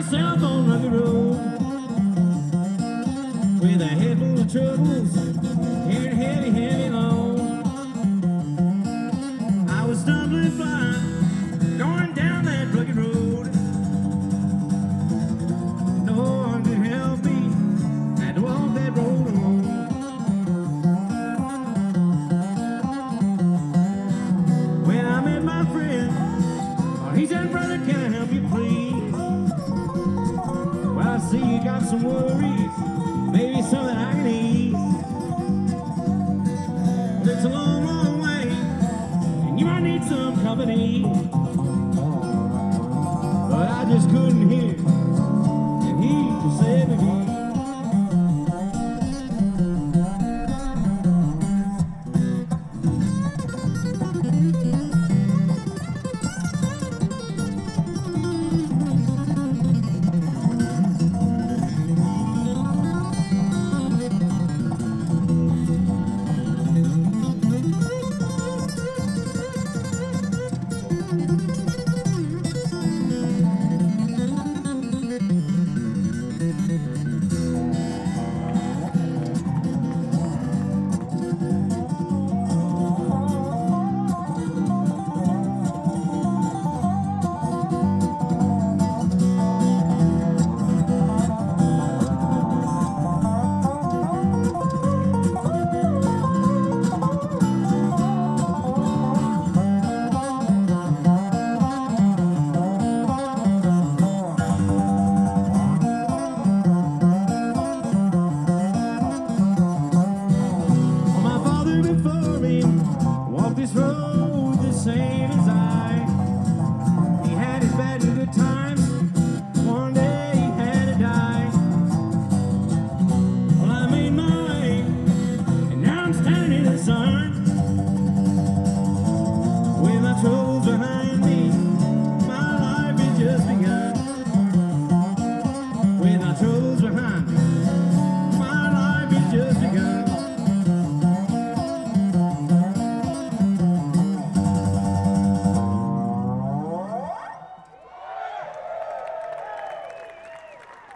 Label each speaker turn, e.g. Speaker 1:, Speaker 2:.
Speaker 1: myself on rugged road with a head full of troubles, carrying heavy, heavy load. I was stumbling blind, going down that rugged road. No one could help me, had to walk that road alone. When I met my friend, oh, he said, brother, can I help you please? Well, I see you got some worries, maybe something I can ease.